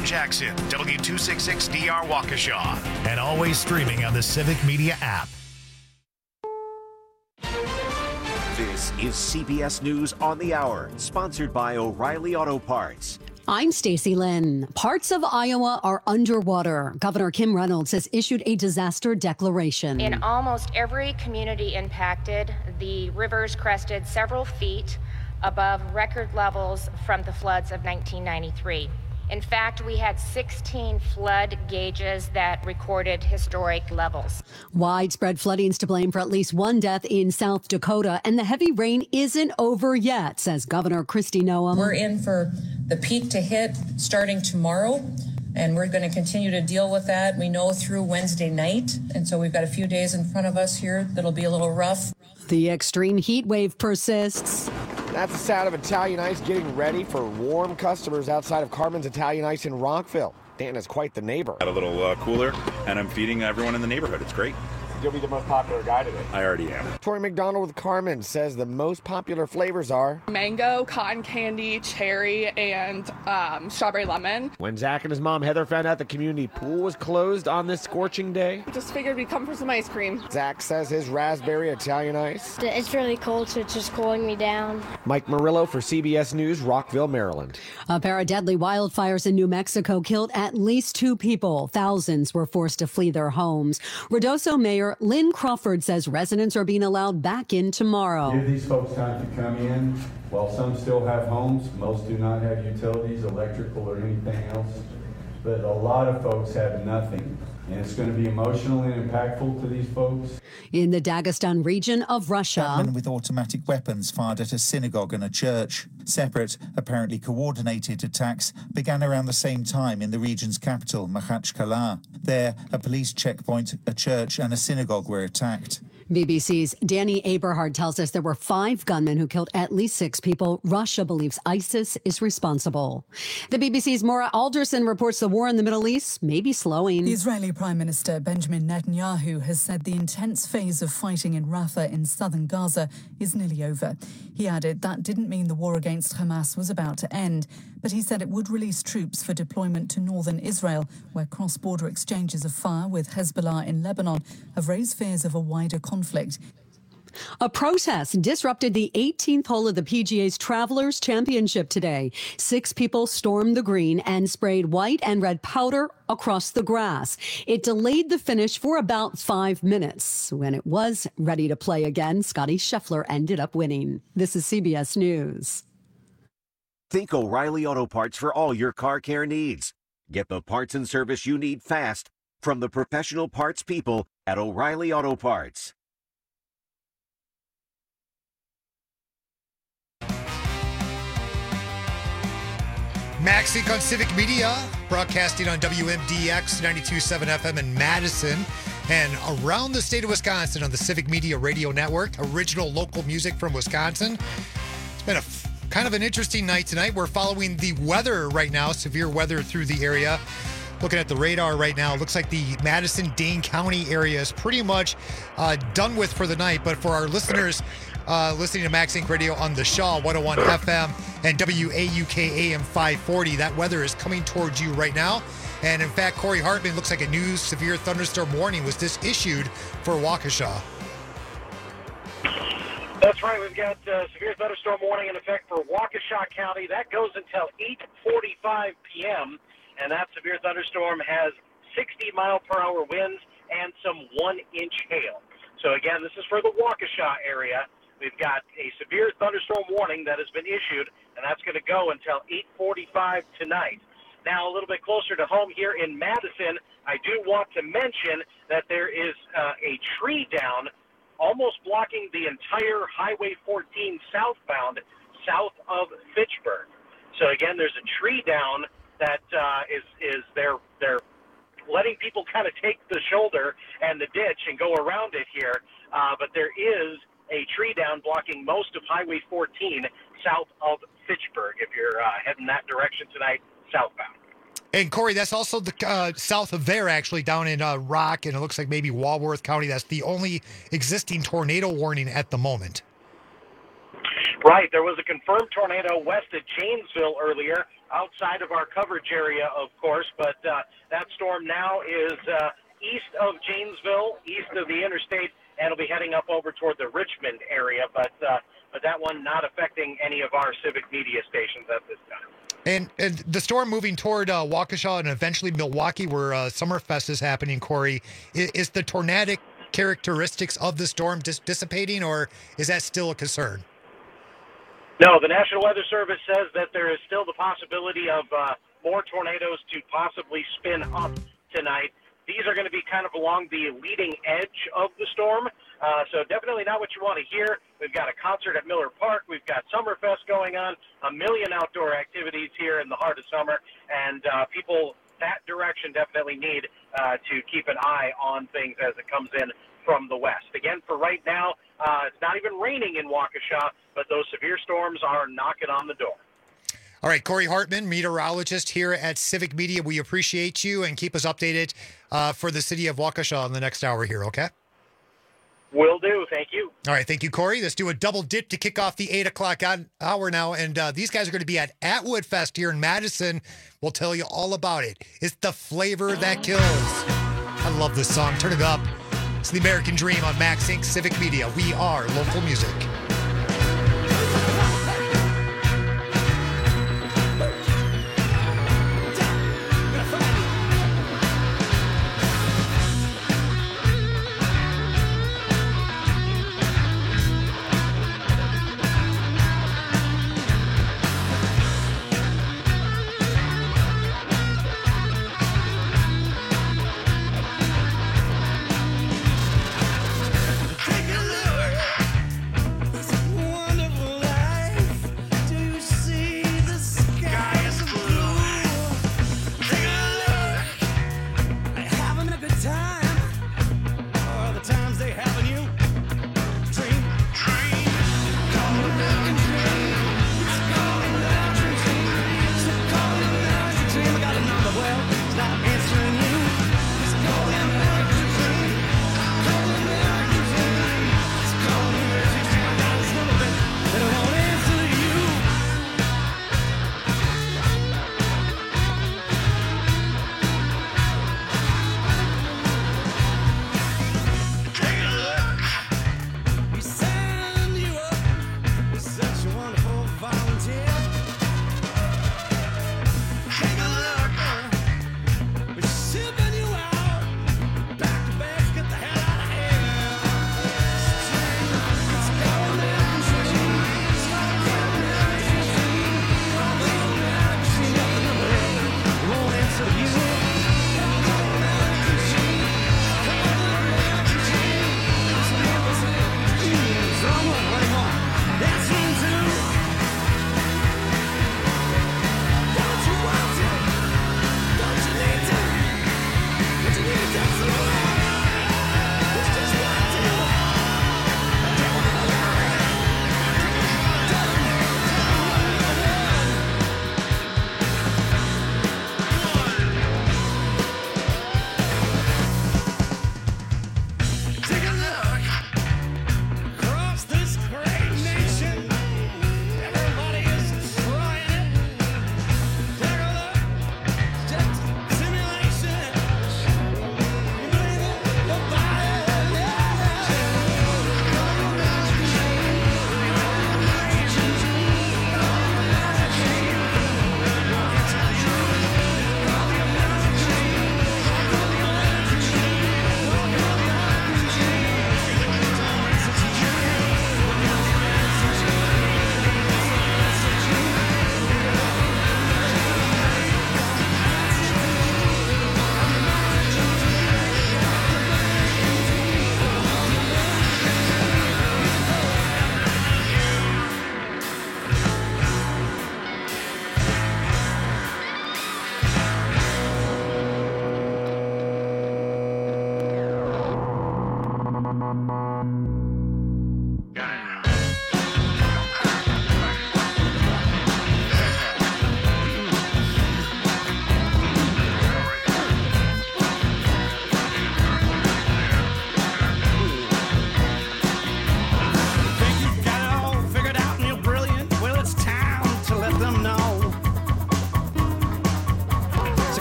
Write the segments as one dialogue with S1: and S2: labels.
S1: FM Jackson, W266DR Waukesha, and always streaming on the Civic Media app.
S2: This is CBS News on the Hour, sponsored by O'Reilly Auto Parts.
S3: I'm Stacey Lynn. Parts of Iowa are underwater. Governor Kim Reynolds has issued a disaster declaration.
S4: In almost every community impacted, the rivers crested several feet above record levels from the floods of 1993. In fact, we had 16 flood gauges that recorded historic levels.
S3: Widespread flooding's to blame for at least one death in South Dakota, and the heavy rain isn't over yet, says Governor Kristi Noem.
S5: We're in for the peak to hit starting tomorrow, and we're going to continue to deal with that. We know through Wednesday night, and so we've got a few days in front of us here that'll be a little rough.
S3: The extreme heat wave persists.
S6: That's the sound of Italian Ice getting ready for warm customers outside of Carmen's Italian Ice in Rockville. Dan is quite the neighbor.
S7: Got a little cooler, and I'm feeding everyone in the neighborhood. It's great.
S6: You'll be the most popular guy today.
S7: I already am.
S6: Tori McDonald with Carmen says the most popular flavors are
S8: mango, cotton candy, cherry, and strawberry lemon.
S6: When Zach and his mom Heather found out the community pool was closed on this scorching day,
S8: Just figured we'd come for some ice cream.
S6: Zach says his raspberry Italian Ice.
S9: It's really cold, so it's just cooling me down.
S6: Mike Murillo for CBS News, Rockville, Maryland.
S3: A pair of deadly wildfires in New Mexico killed at least 2 people. Thousands were forced to flee their homes. Ruidoso Mayor Lynn Crawford says residents are being allowed back in tomorrow.
S10: Give these folks time to come in. While some still have homes, most do not have utilities, electrical, or anything else. But a lot of folks have nothing. And it's going to be emotional and impactful to these folks.
S3: In the Dagestan region of Russia,
S11: gunmen with automatic weapons fired at a synagogue and a church. Separate, apparently coordinated attacks began around the same time in the region's capital, Makhachkala. There, a police checkpoint, a church and a synagogue were attacked.
S3: BBC's Danny Aberhard tells us there were 5 gunmen who killed at least 6 people. Russia believes ISIS is responsible. The BBC's Maura Alderson reports the war in the Middle East may be slowing.
S12: The Israeli Prime Minister Benjamin Netanyahu has said the intense phase of fighting in Rafah in southern Gaza is nearly over. He added that didn't mean the war against Hamas was about to end, but he said it would release troops for deployment to northern Israel, where cross-border exchanges of fire with Hezbollah in Lebanon have raised fears of a wider conflict.
S3: A protest disrupted the 18th hole of the PGA's Travelers Championship today. 6 people stormed the green and sprayed white and red powder across the grass. It delayed the finish for about 5 minutes. When it was ready to play again, Scotty Scheffler ended up winning. This is CBS News.
S2: Think O'Reilly Auto Parts for all your car care needs. Get the parts and service you need fast from the professional parts people at O'Reilly Auto Parts.
S13: Max Inc. on Civic Media, broadcasting on WMDX 92.7 FM in Madison and around the state of Wisconsin on the Civic Media Radio Network. Original local music from Wisconsin. It's been kind of an interesting night tonight. We're following the weather right now, severe weather through the area. Looking at the radar right now, looks like the Madison-Dane County area is pretty much done with for the night. But for our listeners listening to Max Inc. Radio on the Shaw 101 FM and WAUK AM 540, that weather is coming towards you right now. And in fact, Corey Hartman, looks like a new severe thunderstorm warning was just issued for Waukesha.
S14: That's right. We've got severe thunderstorm warning in effect for Waukesha County. That goes until 8:45 p.m., and that severe thunderstorm has 60-mile-per-hour winds and some 1-inch hail. So, again, this is for the Waukesha area. We've got a severe thunderstorm warning that has been issued, and that's going to go until 8:45 tonight. Now, a little bit closer to home here in Madison, I do want to mention that there is a tree down almost blocking the entire Highway 14 southbound, south of Fitchburg. So, again, there's a tree down that they're letting people kind of take the shoulder and the ditch and go around it here. But there is a tree down blocking most of Highway 14 south of Fitchburg if you're heading that direction tonight, southbound.
S13: And Corey, that's also the south of there, actually, down in Rock, and it looks like maybe Walworth County. That's the only existing tornado warning at the moment.
S14: Right. There was a confirmed tornado west of Janesville earlier. outside of our coverage area, of course, but that storm now is east of Janesville, east of the interstate, and it'll be heading up over toward the Richmond area, but that one not affecting any of our Civic Media stations at this time.
S13: And the storm moving toward Waukesha and eventually Milwaukee, where Summerfest is happening, Corey, is the tornadic characteristics of the storm dissipating, or is that still a concern?
S14: No, the National Weather Service says that there is still the possibility of more tornadoes to possibly spin up tonight. These are going to be kind of along the leading edge of the storm, so definitely not what you want to hear. We've got a concert at Miller Park. We've got Summerfest going on, a million outdoor activities here in the heart of summer, and people that direction definitely need to keep an eye on things as it comes in from the west. Again, for right now, it's not even raining in Waukesha, but those severe storms are knocking on the door.
S13: All right, Corey Hartman, meteorologist here at Civic Media. We appreciate you, and keep us updated for the city of Waukesha in the next hour here, okay?
S14: Will do. Thank you.
S13: All right, thank you, Corey. Let's do a double dip to kick off the 8 o'clock hour now, and these guys are going to be at Atwood Fest here in Madison. We'll tell you all about it. It's the flavor that kills. I love this song. Turn it up. It's the American Dream on Max Inc. Civic Media. We are local music.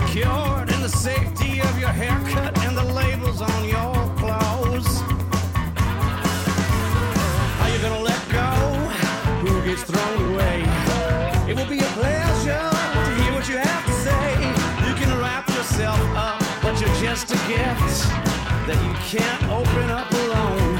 S15: secured in the safety of your haircut and the labels on your clothes. Are you gonna let go? Who gets thrown away? It will be a pleasure to hear what you have to say. You can wrap yourself up, but you're just a gift that you can't open up alone.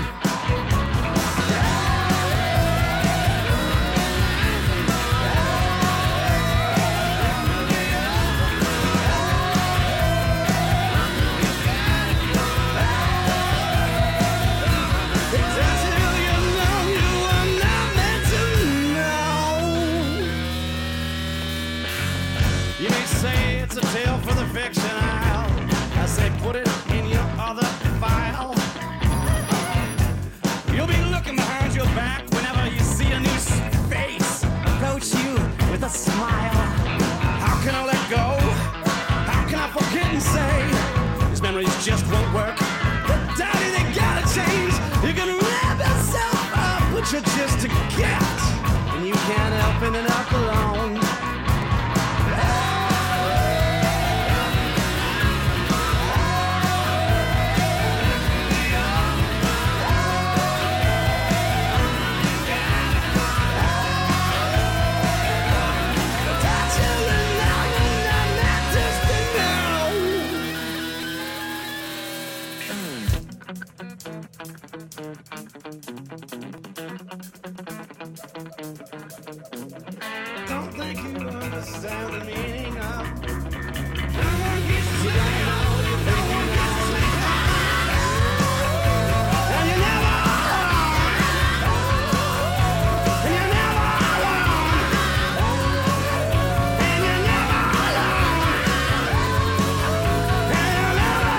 S15: It's a tale for the fiction aisle. I say put it in your other file. You'll be looking behind your back whenever you see a new face approach you with a smile. How can I let go? How can I forget and say these memories just won't work? But daddy, they gotta change. You're gonna wrap yourself up, but you're just a gift, and you can't help it up alone. Don't think you understand the meaning of. No one gets to sleep. No one gets to sleep. And you're never alone. And you're never alone. And you're never alone. And you're never,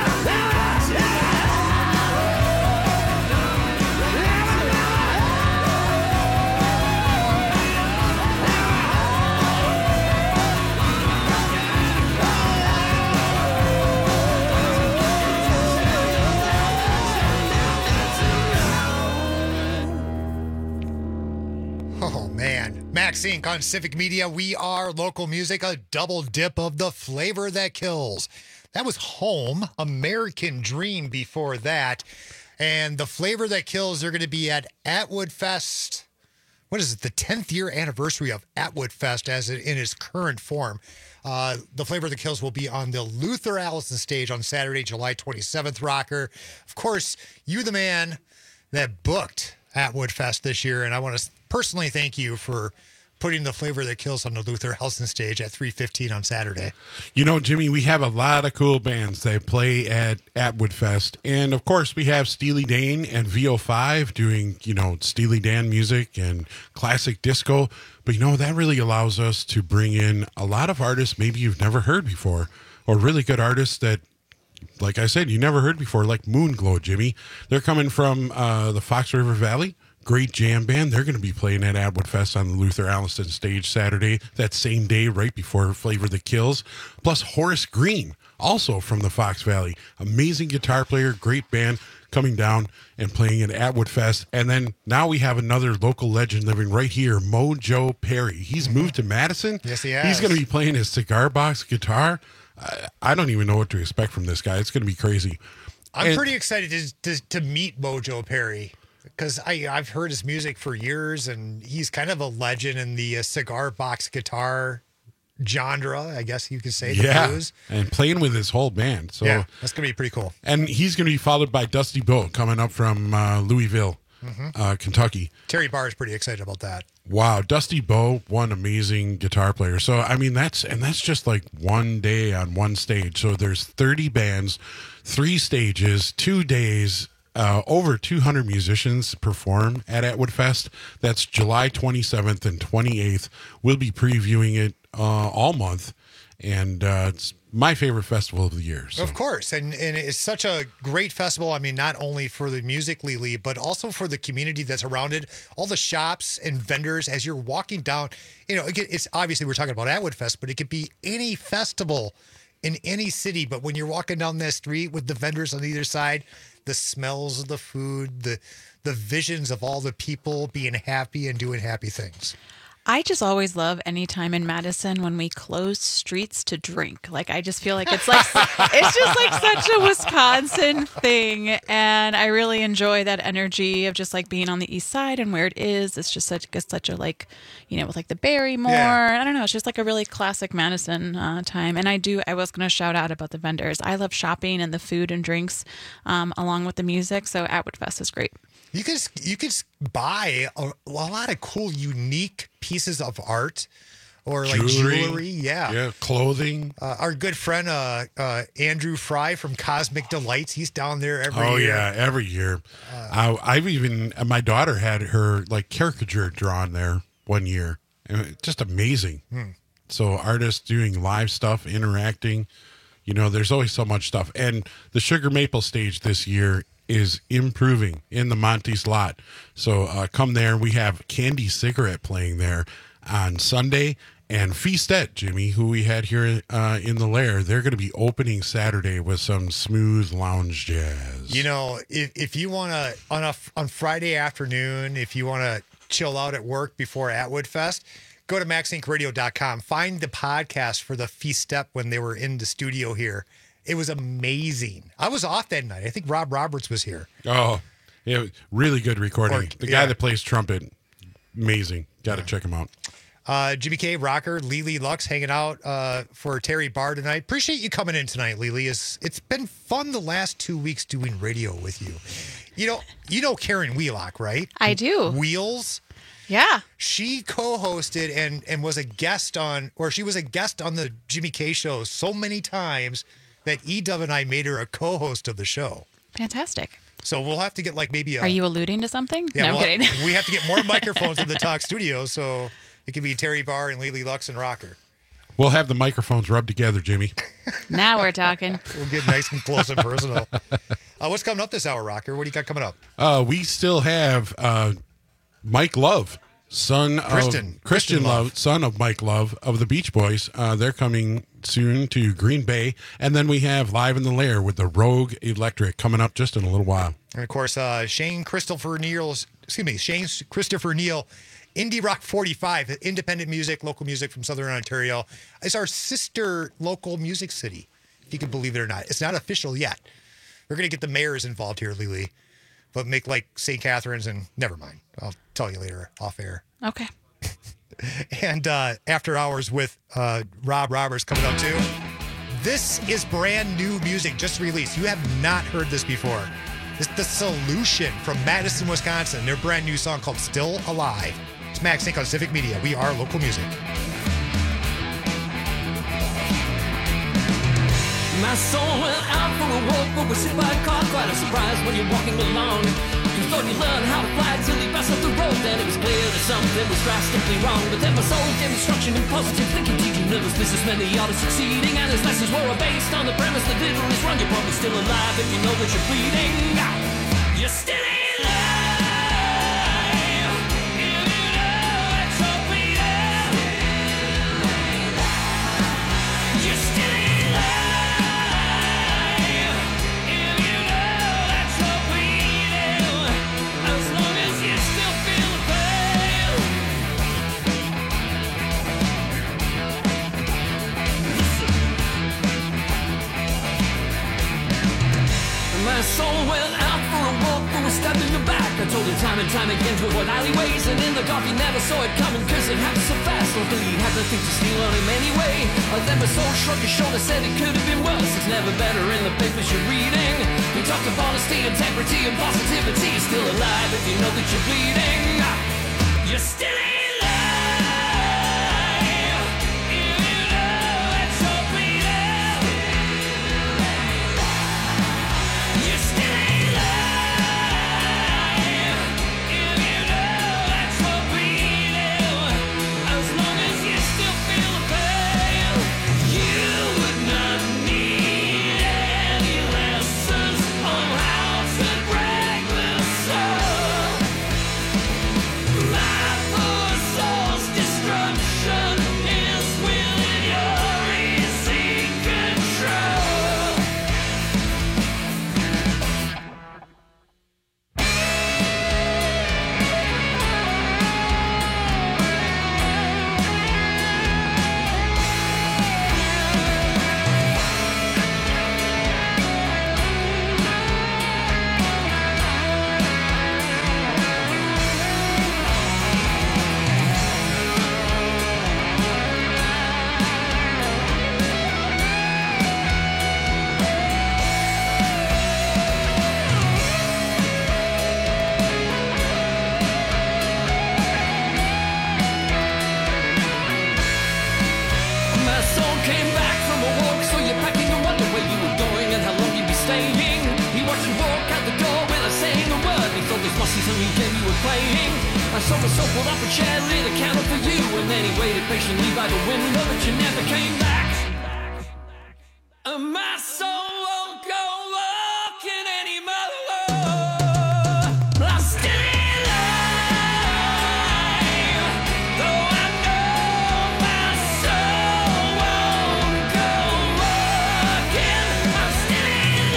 S13: Oh, man. Max Inc. on Civic Media. We are local music, a double dip of the flavor that kills. That was Home, American Dream before that. And the flavor that kills, they're going to be at Atwood Fest. What is it? The 10th year anniversary of Atwood Fest as in its current form. The flavor that kills will be on the Luther Allison stage on Saturday, July 27th, Rocker. Of course, you the man that booked Atwood Fest this year, and I want to personally thank you for putting the flavor that kills on the Luther Allison stage at 3:15 on Saturday.
S16: You know, Jimmy, we have a lot of cool bands that play at Atwood Fest. And, of course, we have Steely Dan and VO5 doing, you know, Steely Dan music and classic disco. But, you know, that really allows us to bring in a lot of artists maybe you've never heard before, or really good artists that, like I said, you never heard before, like Moonglow, Jimmy. They're coming from the Fox River Valley. Great jam band. They're going to be playing at Atwood Fest on the Luther Allison stage Saturday, that same day, right before Flavor That Kills. Plus Horace Green, also from the Fox Valley. Amazing guitar player, great band, coming down and playing at Atwood Fest. And then now we have another local legend living right here, Mojo Perry. He's moved to Madison.
S13: Yes, he has.
S16: He's going to be playing his cigar box guitar. I don't even know what to expect from this guy. It's going to be crazy.
S13: I'm pretty excited to meet Mojo Perry, because I've heard his music for years, and he's kind of a legend in the cigar box guitar genre, I guess you could say. The blues.
S16: And playing with his whole band. So
S13: yeah, that's going to be pretty cool.
S16: And he's going to be followed by Dusty Bowe coming up from Louisville, Kentucky.
S13: Terry Barr is pretty excited about that.
S16: Wow, Dusty Bowe, one amazing guitar player. So, I mean, that's just like one day on one stage. So there's 30 bands, 3 stages, 2 days, over 200 musicians perform at Atwood Fest. That's July 27th and 28th. We'll be previewing it all month, and it's my favorite festival of the year. So.
S13: Of course, and it's such a great festival. I mean, not only for the musically lead, but also for the community that's around it, all the shops and vendors as you're walking down. You know, it's obviously we're talking about Atwood Fest, but it could be any festival in any city. But when you're walking down that street with the vendors on either side, the smells of the food, the visions of all the people being happy and doing happy things.
S17: I just always love any time in Madison when we close streets to drink. Like, I just feel like it's just like such a Wisconsin thing. And I really enjoy that energy of just like being on the east side and where it is. It's just such a like, you know, with like the Barrymore. Yeah. I don't know. It's just like a really classic Madison time. And I was going to shout out about the vendors. I love shopping and the food and drinks along with the music. So Atwood Fest is great.
S13: You could buy a lot of cool, unique pieces of art or like jewelry. Yeah,
S16: clothing.
S13: Our good friend Andrew Fry from Cosmic Delights, he's down there every year. Oh
S16: yeah, every year. I've even my daughter had her like caricature drawn there one year, and it's just amazing. So artists doing live stuff, interacting. You know, there's always so much stuff, and the Sugar Maple stage this year is improving in the Monty's lot. So come there. We have Candy Cigarette playing there on Sunday, and Feastet, Jimmy, who we had here in the Lair, they're going to be opening Saturday with some smooth lounge jazz.
S13: You know, if you want to, on Friday afternoon, if you want to chill out at work before Atwood Fest, go to MaxIncRadio.com. Find the podcast for the Feastet when they were in the studio here. It was amazing. I was off that night. I think Rob Roberts was here.
S16: Oh, yeah, really good recording. The guy that plays trumpet, amazing. Got to check him out.
S13: Jimmy K, Rocker, Lily Lux hanging out for Terry Barr tonight. Appreciate you coming in tonight, Lily. It's been fun the last 2 weeks doing radio with you. You know Karen Wheelock, right?
S17: I do.
S13: Wheels.
S17: Yeah.
S13: She co-hosted and was a guest on the Jimmy K show so many times that E-Dub and I made her a co-host of the show.
S17: Fantastic.
S13: So we'll have to get like maybe
S17: Are you alluding to something?
S13: Yeah,
S17: no, I'm kidding.
S13: We have to get more microphones in the Talk studio, so it can be Terry Barr and Lily Lux and Rocker.
S16: We'll have the microphones rubbed together, Jimmy.
S17: Now we're talking.
S13: We'll get nice and close and personal. What's coming up this hour, Rocker? What do you got coming up?
S16: We still have Mike Love, Christian Love, son of Mike Love of the Beach Boys. They're coming soon to Green Bay. And then we have Live in the Lair with the Rogue Electric coming up just in a little while.
S13: And of course, Shane Christopher Neal, Indie Rock 45, independent music, local music from Southern Ontario. It's our sister local music city, if you can believe it or not. It's not official yet. We're going to get the mayors involved here, Lily, but make like St. Catharines and never mind. I'll tell you later off air.
S17: Okay.
S13: And After Hours with Rob Roberts coming up too. This is brand new music just released. You have not heard this before. It's The Solution from Madison, Wisconsin. Their brand new song called Still Alive. It's Max Inc. on Civic Media. We are local music.
S15: My soul went out for a walk, but was hit by a car. Quite a surprise when you're walking along. You thought you learned how to fly till you passed off the road. Then it was clear that something was drastically wrong. But then my soul gave instruction and positive thinking, teaching nervous business. Many are succeeding, and his lessons were based on the premise that little is wrong. You're probably still alive if you know that you're bleeding. You're still alive. My soul went out for a walk, but was stabbed in the back. I told him time and time again to avoid alleyways, and in the dark he never saw it coming, cause it happened so fast. Luckily he had nothing to steal on him anyway. Then my soul shrugged his shoulder, said it could have been worse. It's never better in the papers you're reading. We talked of honesty, integrity, and positivity. You're still alive if you know that you're bleeding. You're still alive. Life was but Chad lit a candle for you, and then he waited patiently by the window, but you never came back. My soul won't go walking anymore. I'm still alive, though I know my soul won't go walking. I'm still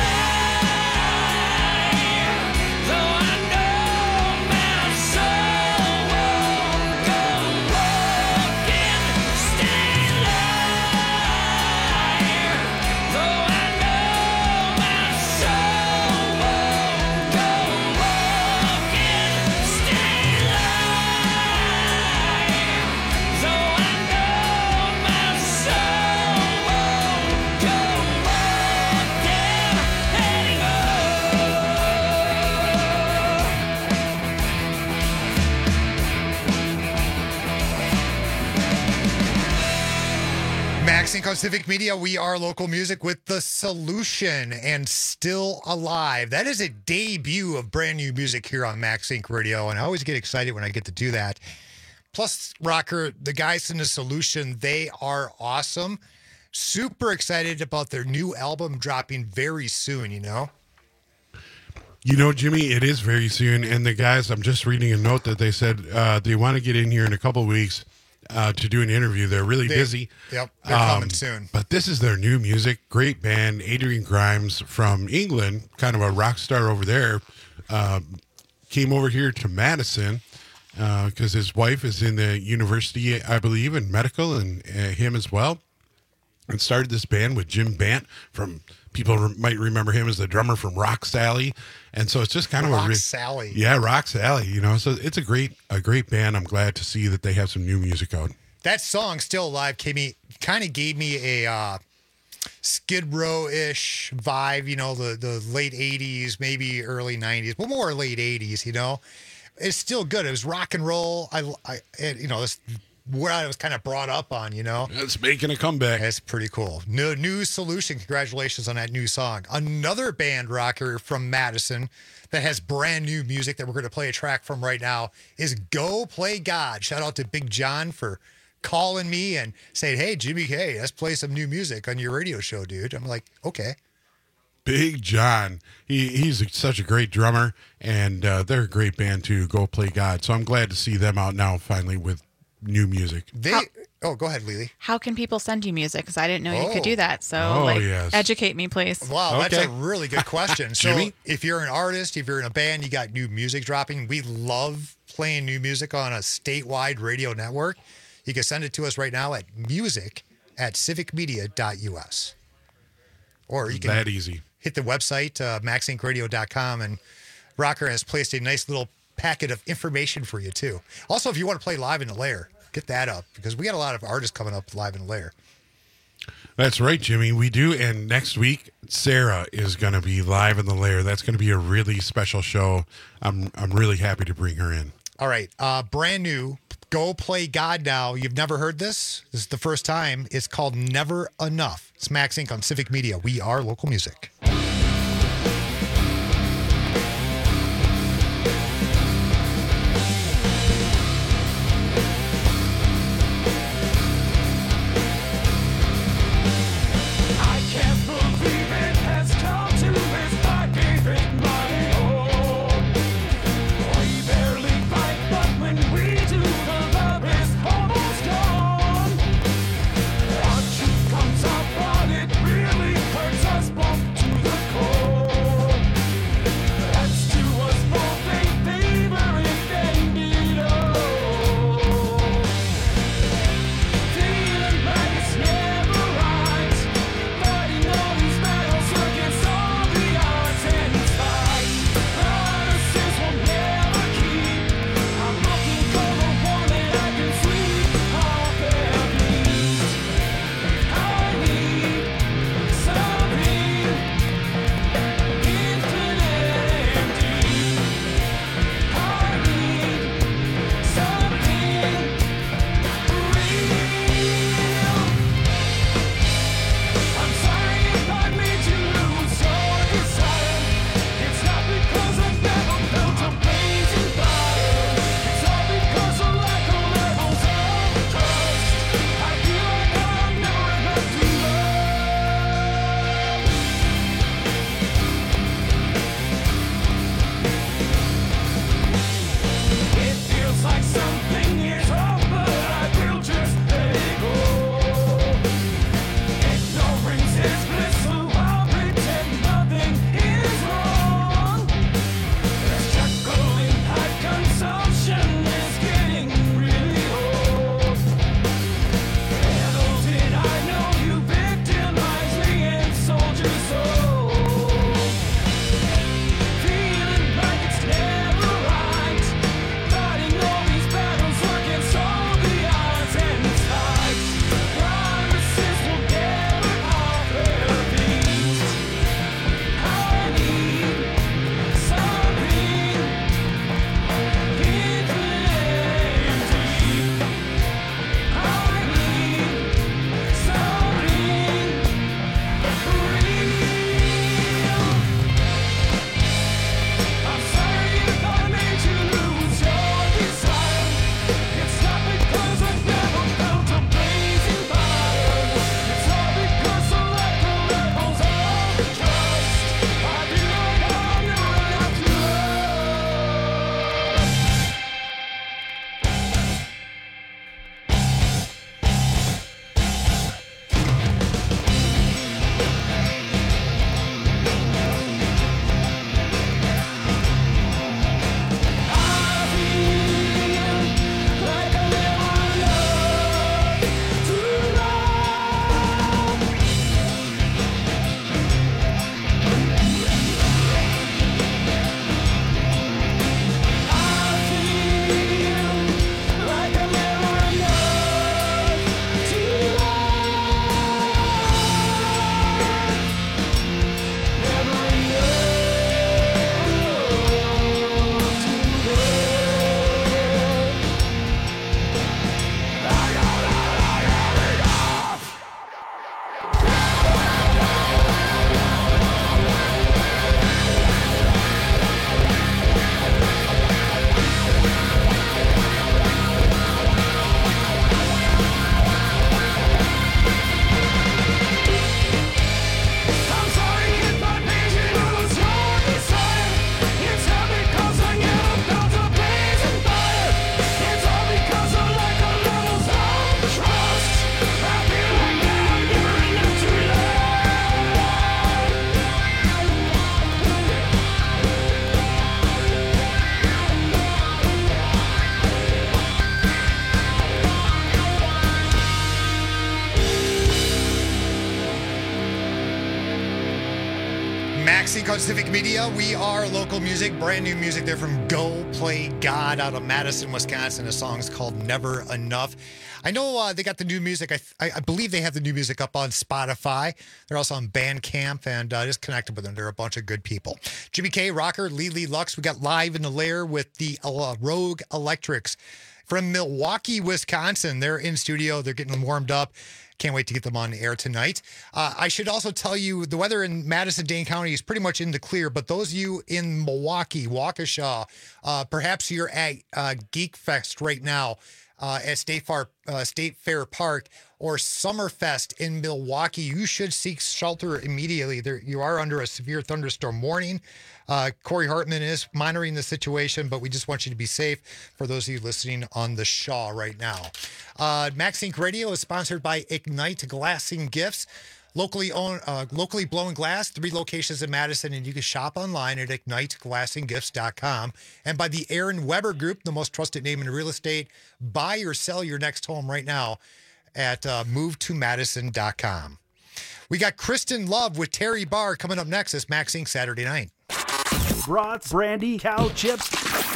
S15: alive, though I know my soul won't go walking. Still alive, though I know my soul won't go walking. Still alive, though I know my soul won't go walking
S13: Max Inc. on Civic Media, we are local music with The Solution and Still Alive. That is a debut of brand new music here on Max Inc. Radio, and I always get excited when I get to do that. Plus, Rocker, the guys in The Solution, they are awesome. Super excited about their new album dropping very soon, you know?
S16: You know, Jimmy, it is very soon. And the guys, I'm just reading a note that they said they want to get in here in a couple of weeks to do an interview. They're really busy.
S13: Yep, they're coming soon.
S16: But this is their new music. Great band. Adrian Grimes from England, kind of a rock star over there, came over here to Madison because his wife is in the university, I believe, in medical, and him as well. And started this band with Jim Bant from, people might remember him as the drummer from Rock Sally. And so it's just kind of
S13: Rock Sally.
S16: Yeah, Rock Sally, you know. So it's a great band. I'm glad to see that they have some new music out.
S13: That song, Still Alive, kind of gave me a Skid Row-ish vibe, you know, the late 80s, maybe early 90s, but more late 80s, you know. It's still good. It was rock and roll. You know, this where I was kind of brought up on, you know.
S16: It's making a comeback.
S13: That's pretty cool. New Solution. Congratulations on that new song. Another band, Rocker, from Madison that has brand new music that we're going to play a track from right now is Go Play God. Shout out to Big John for calling me and saying, hey, Jimmy, hey, let's play some new music on your radio show, dude. I'm like, okay.
S16: Big John. He's such a great drummer, and they're a great band too, Go Play God. So I'm glad to see them out now finally with new music.
S13: Go ahead, Lily.
S17: How can people send you music? Because I didn't know you could do that. So,
S16: yes.
S17: Educate me, please.
S13: Wow, that's a really good question. So, if you're an artist, if you're in a band, you got new music dropping. We love playing new music on a statewide radio network. You can send it to us right now at music@civicmedia.us. Or you can
S16: that easy.
S13: Hit the website, maxincradio.com, and Rocker has placed a nice little packet of information for you, too. Also, if you want to play Live in the Lair, get that up, because we got a lot of artists coming up live in the Lair.
S16: That's right, Jimmy. We do. And next week, Sarah is going to be live in the Lair. That's going to be a really special show. I'm really happy to bring her in.
S13: All right. Brand new. Go Play God now. You've never heard this? This is the first time. It's called Never Enough. It's Max Inc. on Civic Media. We are local music.
S15: Comes up, but it really hurts us both.
S13: Maxine on Civic Media. We are local music, brand new music there from Go Play God out of Madison, Wisconsin. A song's called Never Enough. I know they got the new music. I believe they have the new music up on Spotify. They're also on Bandcamp, and just connected with them. They're a bunch of good people. Jimmy K, Rocker, Lee Lux. We got Live in the Lair with the Rogue Electrics from Milwaukee, Wisconsin. They're in studio. They're getting warmed up. Can't wait to get them on the air tonight. I should also tell you the weather in Madison-Dane County is pretty much in the clear, but those of you in Milwaukee, Waukesha, perhaps you're at Geek Fest right now at State Fair Park or Summerfest in Milwaukee, you should seek shelter immediately. You are under a severe thunderstorm warning. Corey Hartman is monitoring the situation, but we just want you to be safe for those of you listening on the Shaw right now. Max Inc. Radio is sponsored by Ignite Glassing Gifts. Locally blowing glass, 3 locations in Madison, and you can shop online at igniteglassinggifts.com. And by the Aaron Weber Group, the most trusted name in real estate. Buy or sell your next home right now at movetomadison.com. We got Kristen Love with Terry Barr coming up next. It's Max Inc. Saturday night.
S18: Brats, brandy, cow chips,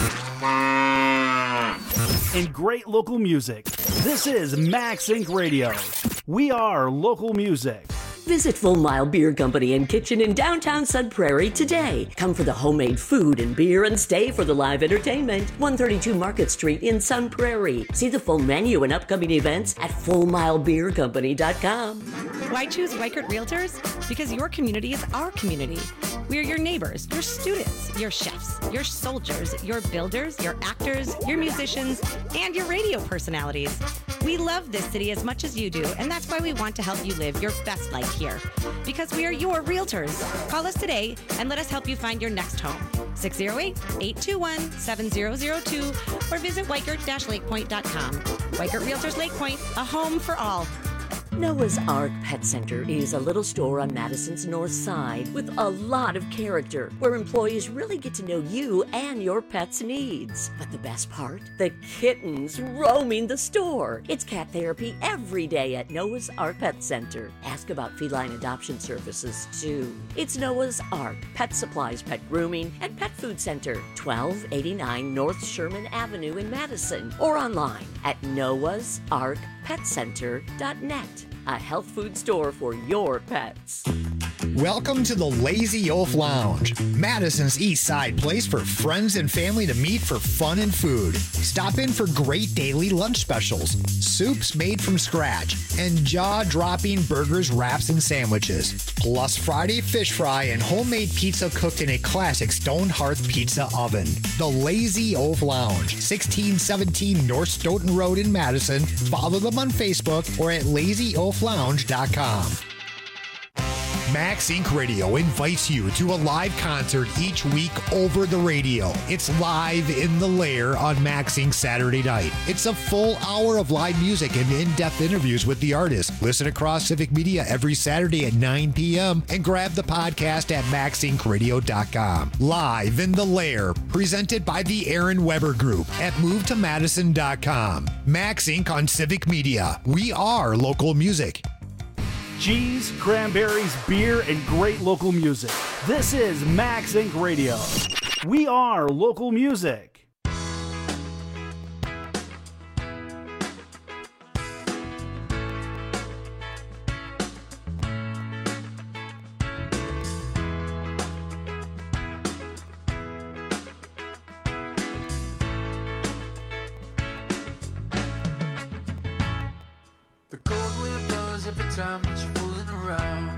S18: and great local music. This is Max Inc. Radio. We are local music.
S19: Visit Full Mile Beer Company and Kitchen in downtown Sun Prairie today. Come for the homemade food and beer and stay for the live entertainment. 132 Market Street in Sun Prairie. See the full menu and upcoming events at FullMileBeerCompany.com.
S20: Why choose Weichert Realtors? Because your community is our community. We are your neighbors, your students, your chefs, your soldiers, your builders, your actors, your musicians, and your radio personalities. We love this city as much as you do, and that's why we want to help you live your best life here. Because we are your realtors. Call us today and let us help you find your next home. 608-821-7002 or visit Weichert-LakePoint.com. Weichert Realtors Lake Point, a home for all.
S19: Noah's Ark Pet Center is a little store on Madison's north side with a lot of character, where employees really get to know you and your pet's needs. But the best part? The kittens roaming the store. It's cat therapy every day at Noah's Ark Pet Center. Ask about feline adoption services, too. It's Noah's Ark Pet Supplies, Pet Grooming, and Pet Food Center, 1289 North Sherman Avenue in Madison, or online at noahsarkpetcenter.net. A health food store for your pets.
S13: Welcome to the Lazy Oaf Lounge, Madison's East Side place for friends and family to meet for fun and food. Stop in for great daily lunch specials, soups made from scratch, and jaw-dropping burgers, wraps, and sandwiches. Plus Friday fish fry and homemade pizza cooked in a classic stone hearth pizza oven. The Lazy Oaf Lounge, 1617 North Stoughton Road in Madison. Follow them on Facebook or at lazyoaflounge.com. Max Inc. Radio invites you to a live concert each week over the radio. It's Live in the Lair on Max Inc. Saturday night. It's a full hour of live music and in-depth interviews with the artist. Listen across Civic Media every Saturday at 9 p.m. and grab the podcast at maxincradio.com. Live in the Lair, presented by the Aaron Weber Group at movetomadison.com. Max Inc. on Civic Media. We are local music.
S18: Cheese, cranberries, beer, and great local music. This is Max Inc. Radio. We are local music.
S21: The cold wind blows every time that you're fooling around.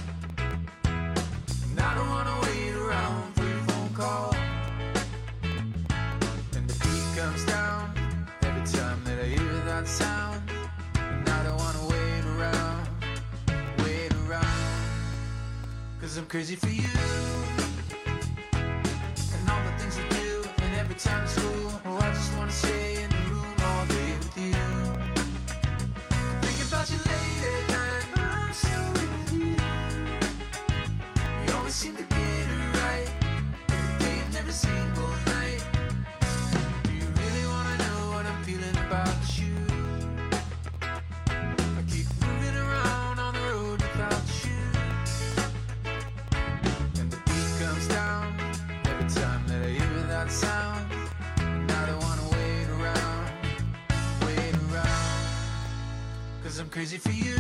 S21: And I don't wanna wait around for your phone call. And the beat comes down every time that I hear that sound. And I don't wanna wait around. 'Cause I'm crazy for you. And all the things we do, and every time it's cool. Oh, I just wanna stay in the room all day with you. Think about you late at night, but I'm still with you. You always seem to get it right, every day and every single night. Do you really wanna know what I'm feeling about you? I keep moving around on the road without you. And the beat crazy for you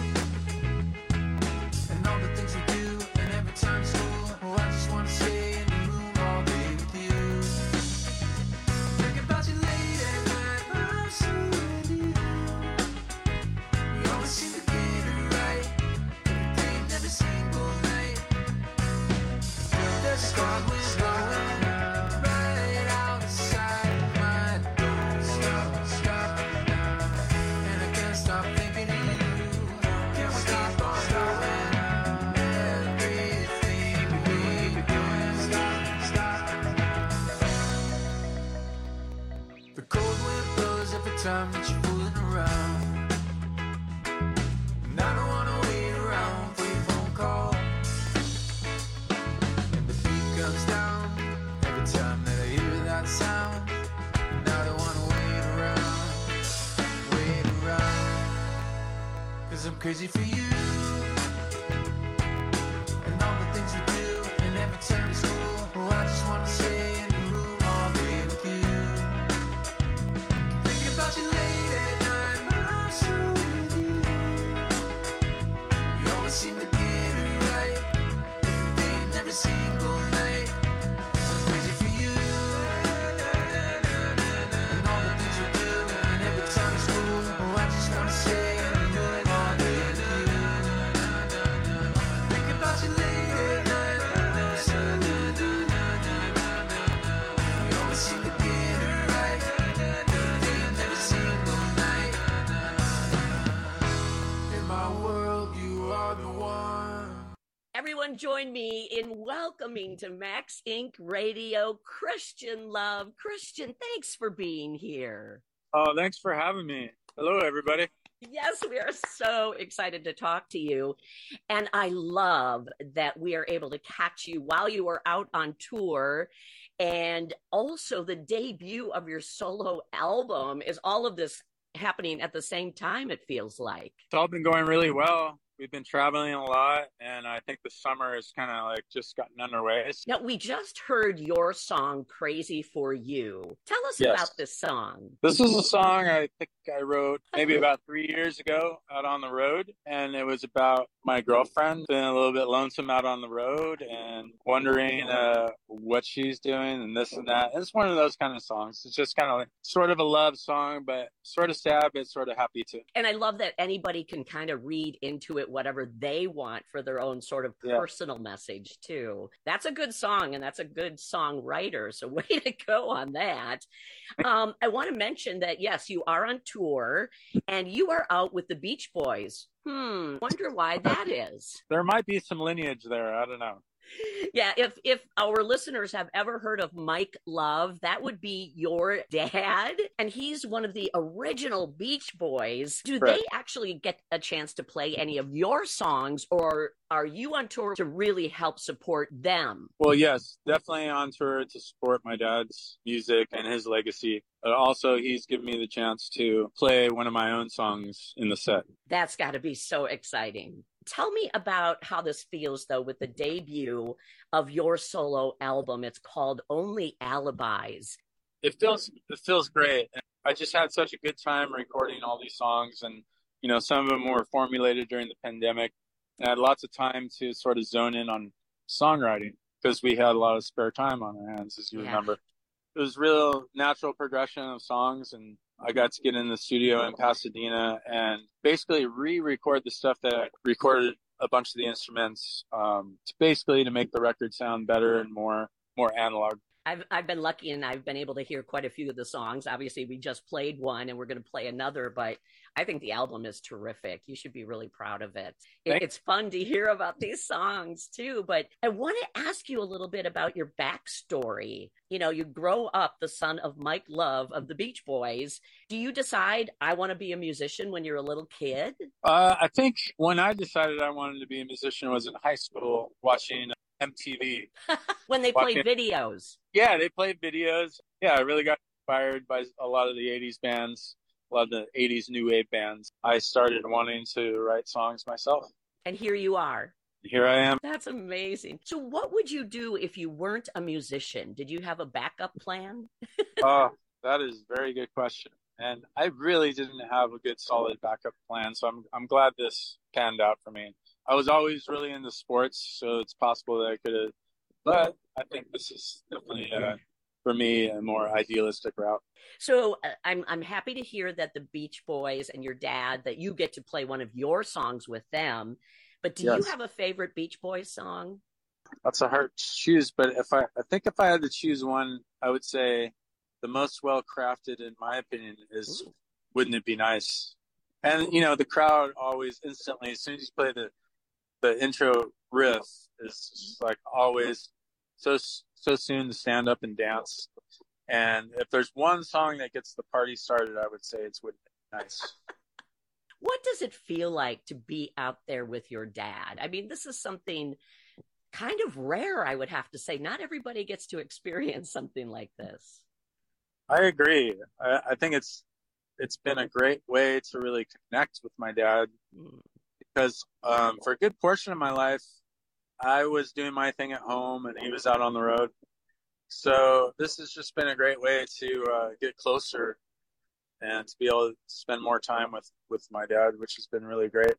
S21: and all the things we do, and every time school, oh, I just wanna stay in the room all day with you. Think about you late at night, but I'm so into you. We always seem to get it right, every day and every single night. There's a spark with going right outside my door. Stop, and I can't stop thinking of you. Can we stop on going? Everything we do. Stop. The cold wind blows every time that you're fooling around, and I don't wanna wait around for your phone call. And the beat comes down every time that I hear that sound, and I don't wanna wait around, 'cause I'm crazy for you and all the things we do, and every time we school, oh, I just wanna stay in the room all day with you. Thinking about you late at night, but I'm so with you. You always seem to get it right, every day and every single night. So I'm crazy for you and all the things we do, and every time we school, oh, I just wanna stay in the room all day with you. Thinking about you late at night, but I'm so with you. You always seem to get it right, every day and every single night. In my world, you are the one.
S19: Everyone join me in welcoming to Max Inc. Radio, Christian Love. Christian, thanks for being here.
S1: Oh, thanks for having me. Hello, everybody.
S19: Yes, we are so excited to talk to you. And I love that we are able to catch you while you are out on tour. And also the debut of your solo album. Is all of this happening at the same time, it feels like?
S1: It's all been going really well. We've been traveling a lot, and I think the summer has kind of like just gotten underway.
S19: Now, we just heard your song, Crazy for You. Tell us
S1: Yes.
S19: about this song.
S1: This is a song I think I wrote maybe about 3 years ago out on the road, and it was about my girlfriend being a little bit lonesome out on the road and wondering what she's doing and this and that. And it's one of those kind of songs. It's just kind of like sort of a love song, but sort of sad, but sort of happy too.
S19: And I love that anybody can kind of read into it whatever they want for their own sort of
S1: Yeah.
S19: personal message too. That's a good song, and that's a good songwriter. So way to go on that. I want to mention that, yes, you are on tour and you are out with the Beach Boys. Wonder why that is.
S1: There might be some lineage there. I don't know.
S19: Yeah, if our listeners have ever heard of Mike Love, that would be your dad, and he's one of the original Beach Boys. Do
S1: Right.
S19: they actually get a chance to play any of your songs, or are you on tour to really help support them?
S1: Well, yes, definitely on tour to support my dad's music and his legacy. But also, he's given me the chance to play one of my own songs in the set.
S19: That's got to be so exciting. Tell me about how this feels, though, with the debut of your solo album. It's called Only Alibis.
S1: It feels great. And I just had such a good time recording all these songs, and some of them were formulated during the pandemic. And I had lots of time to sort of zone in on songwriting because we had a lot of spare time on our hands, as you remember. It was real natural progression of songs, and I got to get in the studio in Pasadena and basically re-record the stuff that I recorded a bunch of the instruments to make the record sound better and more analog.
S19: I've been lucky and I've been able to hear quite a few of the songs. Obviously, we just played one and we're going to play another, but I think the album is terrific. You should be really proud of it. It's fun to hear about these songs too, but I want to ask you a little bit about your backstory. You grow up the son of Mike Love of the Beach Boys. Do you decide I want to be a musician when you're a little kid?
S1: I think when I decided I wanted to be a musician was in high school watching MTV.
S19: When they played videos.
S1: Yeah, they played videos. Yeah, I really got inspired by a lot of the 80s bands, a lot of the 80s new wave bands. I started wanting to write songs myself.
S19: And here you are.
S1: Here I am.
S19: That's amazing. So what would you do if you weren't a musician? Did you have a backup plan?
S1: Oh, that is a very good question. And I really didn't have a good solid backup plan. So I'm glad this panned out for me. I was always really into sports, so it's possible that I could have, but I think this is definitely, for me, a more idealistic route.
S19: So I'm happy to hear that the Beach Boys and your dad, that you get to play one of your songs with them. But do you have a favorite Beach Boys song?
S1: That's a hard choose, but I think if I had to choose one, I would say the most well-crafted, in my opinion, is Wouldn't It Be Nice? And, you know, the crowd always instantly, as soon as you play the intro riff, is just like always so soon to stand up and dance. And if there's one song that gets the party started, I would say it's Wouldn't It Be Nice.
S19: What does it feel like to be out there with your dad? I mean, this is something kind of rare, I would have to say. Not everybody gets to experience something like this.
S1: I agree. I think it's been a great way to really connect with my dad, because for a good portion of my life, I was doing my thing at home and he was out on the road. So this has just been a great way to get closer and to be able to spend more time with my dad, which has been really great.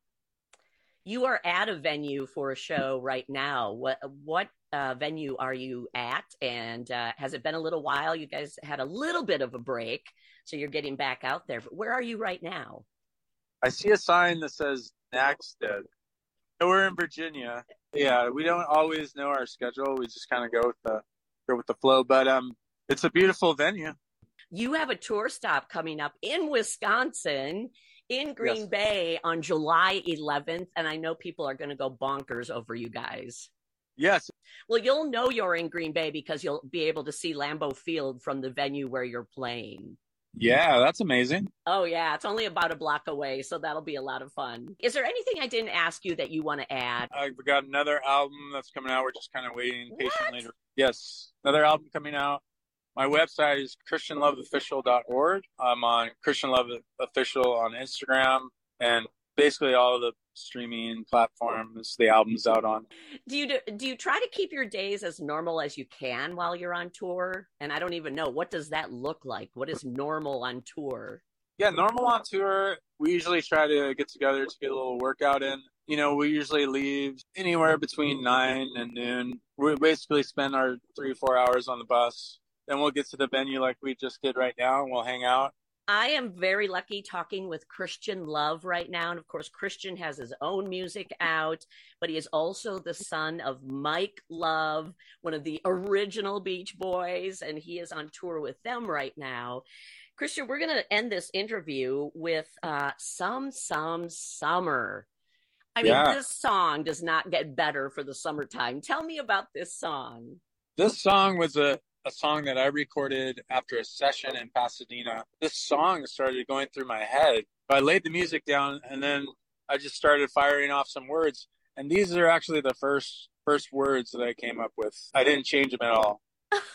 S19: You are at a venue for a show right now. What venue are you at? And has it been a little while? You guys had a little bit of a break, so you're getting back out there. But where are you right now?
S1: I see a sign that says Naxted. We're in Virginia. Yeah, we don't always know our schedule. We just kind of go with the flow. But it's a beautiful venue.
S19: You have a tour stop coming up in Wisconsin, in Green Bay on July 11th, and I know people are going to go bonkers over you guys.
S1: Yes.
S19: Well, you'll know you're in Green Bay because you'll be able to see Lambeau Field from the venue where you're playing.
S1: Yeah, that's amazing.
S19: Oh, yeah. It's only about a block away, so that'll be a lot of fun. Is there anything I didn't ask you that you want to add?
S1: I've got another album that's coming out. We're just kind of waiting patiently. Yes, another album coming out. My website is christianloveofficial.org. I'm on Christian Love Official on Instagram and basically all of the streaming platforms the album's out on.
S19: Do you try to keep your days as normal as you can while you're on tour? And I don't even know, what does that look like? What is normal on tour?
S1: Yeah, normal on tour, we usually try to get together to get a little workout in. You know, we usually leave anywhere between 9 and noon. We basically spend our 3 or 4 hours on the bus. Then we'll get to the venue like we just did right now, and we'll hang out.
S19: I am very lucky talking with Christian Love right now. And of course, Christian has his own music out, but he is also the son of Mike Love, one of the original Beach Boys, and he is on tour with them right now. Christian, we're going to end this interview with Some Summer. I mean, this song does not get better for the summertime. Tell me about this song.
S1: This song was a song that I recorded after a session in Pasadena. This song started going through my head. I laid the music down and then I just started firing off some words. And these are actually the first words that I came up with. I didn't change them at all.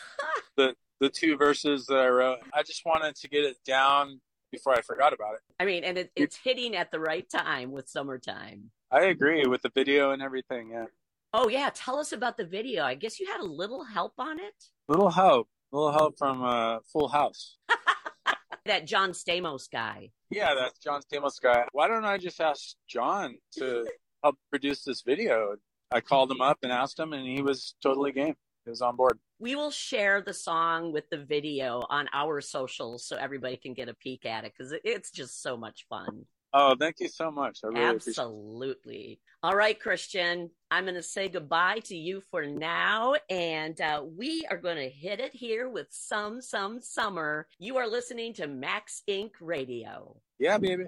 S1: The 2 verses that I wrote, I just wanted to get it down before I forgot about it.
S19: I mean, and it's hitting at the right time with summertime.
S1: I agree with the video and everything, yeah.
S19: Oh, yeah. Tell us about the video. I guess you had a little help on it?
S1: Little help from Full House.
S19: That John Stamos guy.
S1: Yeah, that's John Stamos guy. Why don't I just ask John to help produce this video? I called him up and asked him, and he was totally game. He was on board.
S19: We will share the song with the video on our socials so everybody can get a peek at it, because it's just so much fun.
S1: Oh, thank you so much. I really
S19: Absolutely. All right, Christian, I'm going to say goodbye to you for now, and we are going to hit it here with Some Summer. You are listening to Max Inc. Radio.
S1: Yeah, baby.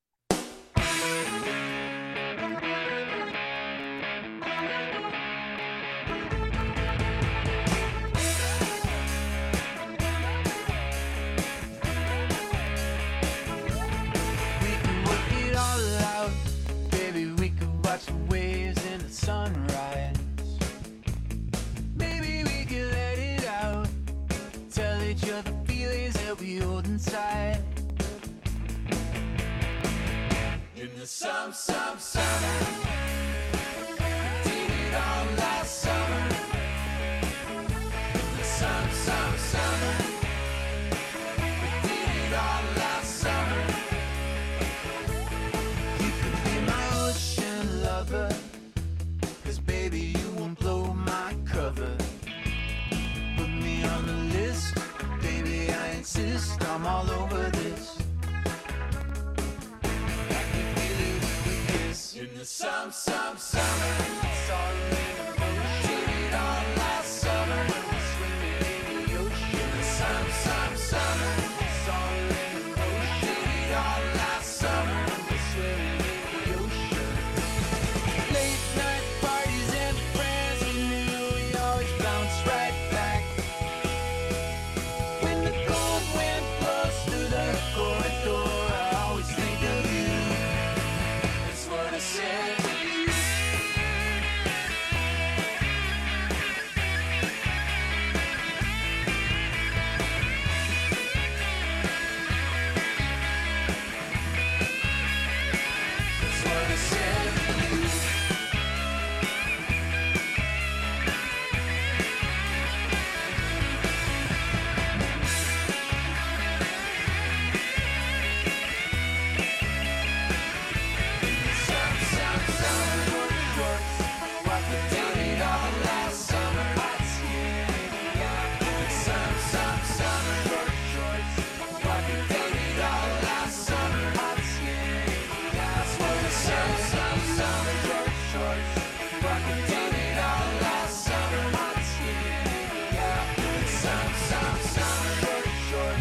S21: Sunrise. Maybe we can let it out. Tell each other feelings that we hold inside. In the summer. We did it all last summer. In the summer. We did it all last summer.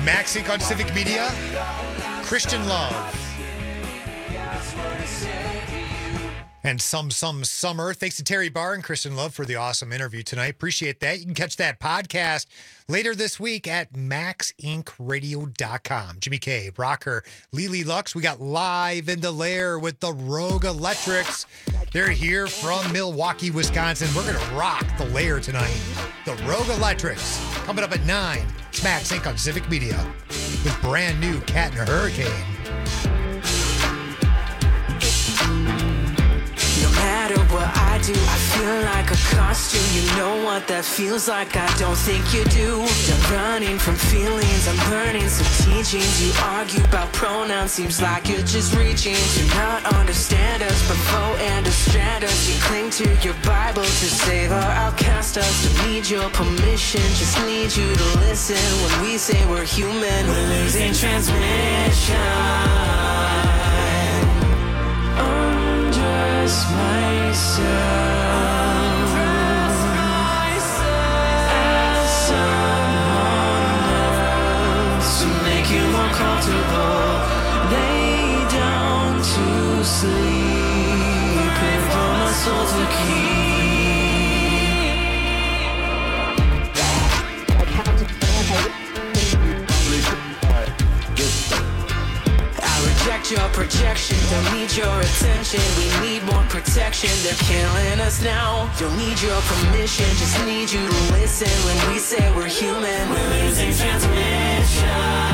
S13: Max Inc. on Civic Media. Christian Love. And some summer. Thanks to Terry Barr and Christian Love for the awesome interview tonight. Appreciate that. You can catch that podcast later this week at maxincradio.com. Jimmy K, Rocker, Lily Lux. We got Live in the Lair with the Rogue Electrics. They're here from Milwaukee, Wisconsin. We're going to rock the Lair tonight. The Rogue Electrics coming up at 9. It's Max Inc. on Civic Media with brand new Cat and Hurricane.
S21: No matter what I do, I feel like a costume. You know what that feels like, I don't think you do. You're running from feelings, I'm learning some teachings. You argue about pronouns, seems like you're just reaching to not understand us, but vote and distract us. You cling to your Bible to save our outcast us. Don't need your permission, just need you to listen. When we say we're human, we're losing transmission. Undress myself as someone else to make you more comfortable. Lay down to sleep, pray for my soul to reject your projection, don't need your attention. We need more protection, they're killing us now. Don't need your permission, just need you to listen. When we say we're human, we're losing transmission.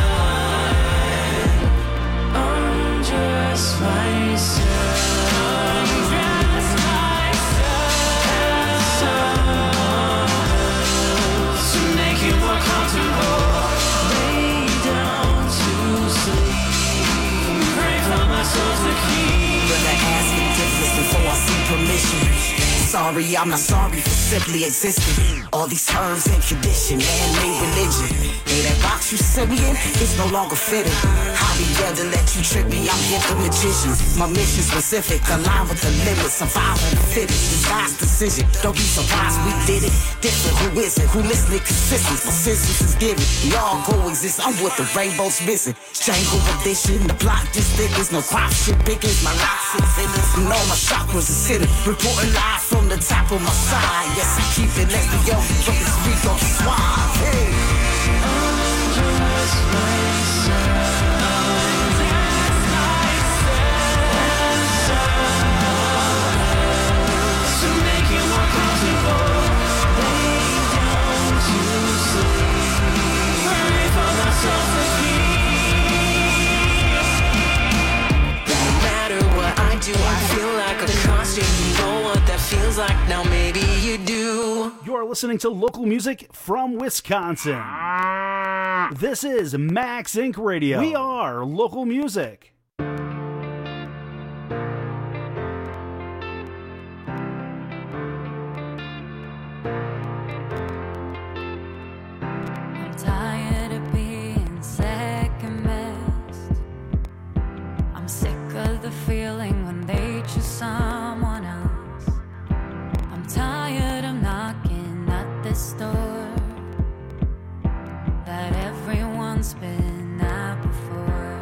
S21: Undress myself. Undress myself as someone else to make you more comfortable. Lay down to sleep. My soul's the key. When they ask me difference before I see permission. Sorry, I'm not sorry for simply existing. All these terms and tradition, man-made religion. Hey, that box you set me in, it's no longer fitting. I'll be there to let you trick me, I'm here for magicians. My mission specific, align with the limits. Survival of the fittest, device decision. Don't be surprised we did it. Different, who is it? Who listening consistent? Persistence is given. We all coexist, I'm what the rainbow's missing. Strangle edition, the block just thickens. No crop shit biggest, my life sits in this. And all my chakras are sitting. Reporting live from the top of my side. Yes, I keep it next to yo, from the street on swine. Hey. Undress myself. Undress myself. To make you more comfortable. Lay down to sleep. Pray for myself to keep. No matter what I do, I feel like a costume. You know what that feels like, now maybe you do.
S18: You're listening to local music from Wisconsin. This is Max Inc. Radio. We are local music.
S4: I'm tired of being second best. I'm sick of the feeling when they choose someone else. I'm tired of knocking at this door that everyone's been at before.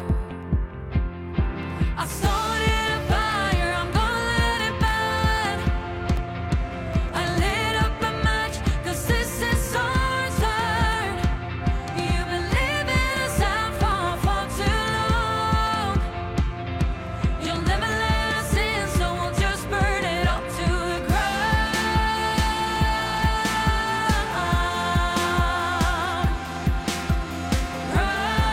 S4: I started a fire, I'm gonna let it burn. I lit up a match, 'cause this is our turn. You've been living us out for too long. You'll never let us in, so we'll just burn it up to the ground.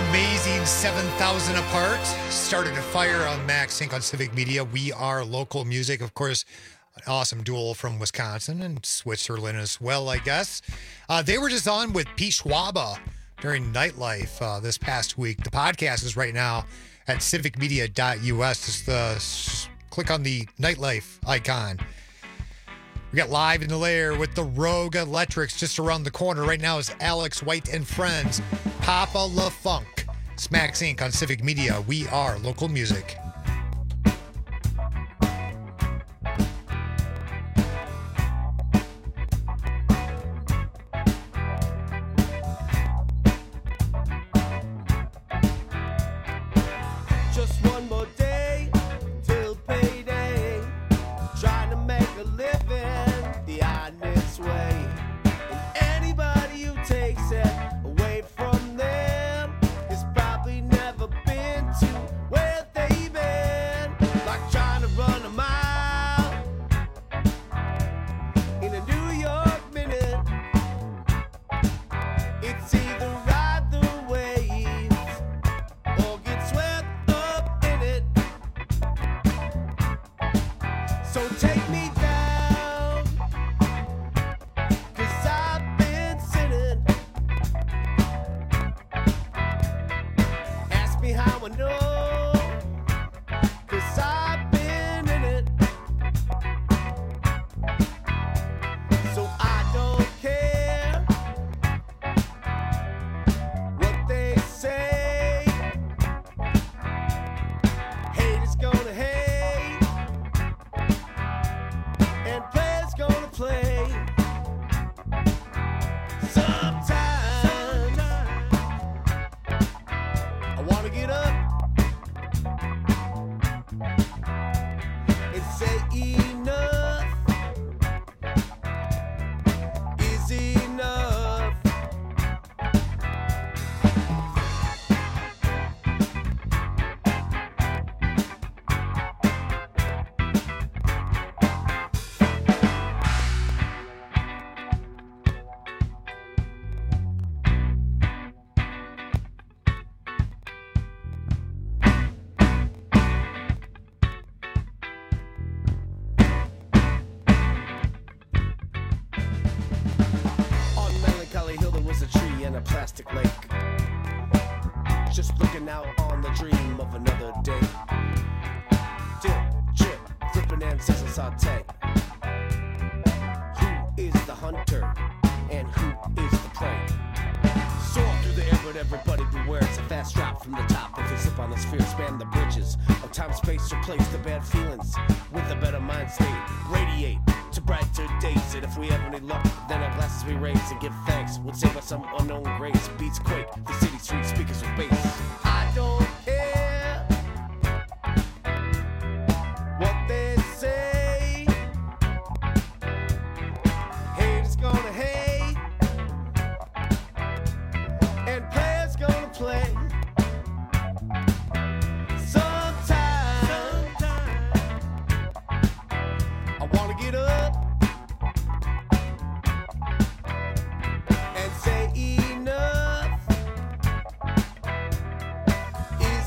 S13: amazing 7,000 Apart started a fire on Max Inc. on Civic Media. We are local music. Of course, an awesome duo from Wisconsin and Switzerland as well, I guess. They were just on with Pete Schwaba during Nightlife this past week. The podcast is right now at civicmedia.us. Just click on the Nightlife icon. We got Live in the Lair with the Rogue Electrics just around the corner. Right now is Alex White and Friends, Papa La Funk. It's Max Inc. on Civic Media. We are local music.
S21: Just one more day till payday. Trying to make a living the honest way. And anybody who takes it away from them has probably never been to where they've been. Like trying to run a mile in a New York minute. It's either ride the waves or get swept up in it. So take me down, 'cause I've been sinning. Ask me how I know, 'cause I've been in it. So I don't care what they say. Hate is gonna hate, and play's gonna play. Sometimes I wanna get up and say enough is enough. On Melancholy Hill there was a tree and a plastic lake. Just looking out on the dream of another day. Dip, chip, flipping and sizzle saute. Who is the hunter and who is the prey? Soar through the air but everybody beware. It's a fast drop from the top. If you slip on the sphere, span the bridges of time, space, replace the bad feelings with a better mind state. Radiate to brighter days, and if we have any luck, then our glasses we raise and give thanks. We'll save us some unknown grace. Beats quake, the city street speakers with bass. I don't care what they say. Hate is gonna hate, and players gonna play. Sometimes I wanna get up and say enough is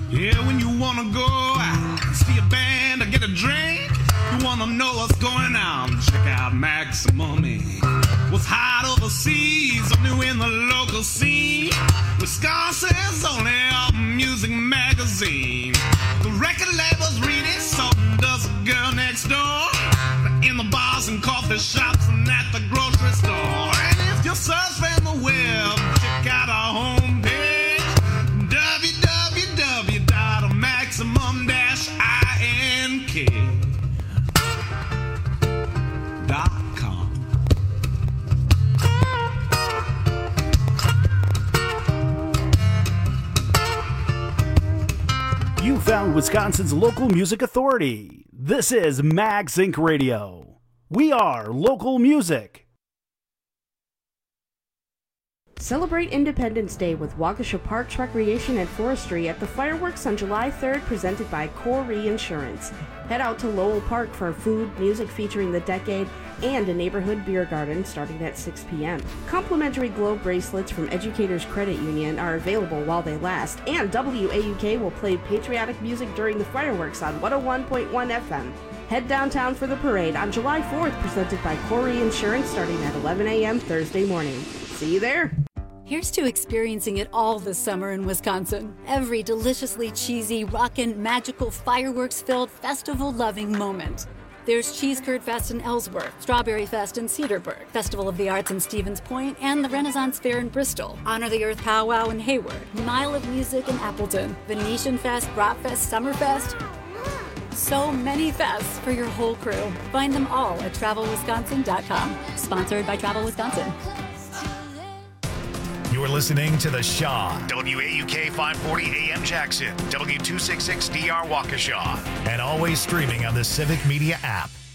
S15: Yeah, when you wanna go out, see a band or get a drink, you wanna know what's going on, check out Maximum Inc. What's hot overseas, or new in the local scene, Wisconsin's only music magazine. The record labels read it, so does a girl next door. In the bars and coffee shops and at the grocery store. And if you're surfing the web, check out our homepage, www.maximum-ink.com.
S18: You found Wisconsin's local music authority. This is Max Inc. Radio. We are local music.
S5: Celebrate Independence Day with Waukesha Parks Recreation and Forestry at the fireworks on July 3rd, presented by Corey Insurance. Head out to Lowell Park for food, music featuring the decade, and a neighborhood beer garden starting at 6 p.m. Complimentary globe bracelets from Educators Credit Union are available while they last, and WAUK will play patriotic music during the fireworks on 101.1 FM. Head downtown for the parade on July 4th, presented by Corey Insurance, starting at 11 a.m. Thursday morning. See you there.
S3: Here's to experiencing it all this summer in Wisconsin. Every deliciously cheesy, rockin', magical, fireworks-filled, festival-loving moment. There's Cheese Curd Fest in Ellsworth, Strawberry Fest in Cedarburg, Festival of the Arts in Stevens Point, and the Renaissance Fair in Bristol, Honor the Earth Powwow in Hayward, Mile of Music in Appleton, Venetian Fest, Brat Fest, Summerfest. So many fests for your whole crew. Find them all at TravelWisconsin.com. Sponsored by Travel Wisconsin.
S22: You're listening to The Shaw, WAUK 540 AM Jackson, W266DR Waukesha, and always streaming on the Civic Media app.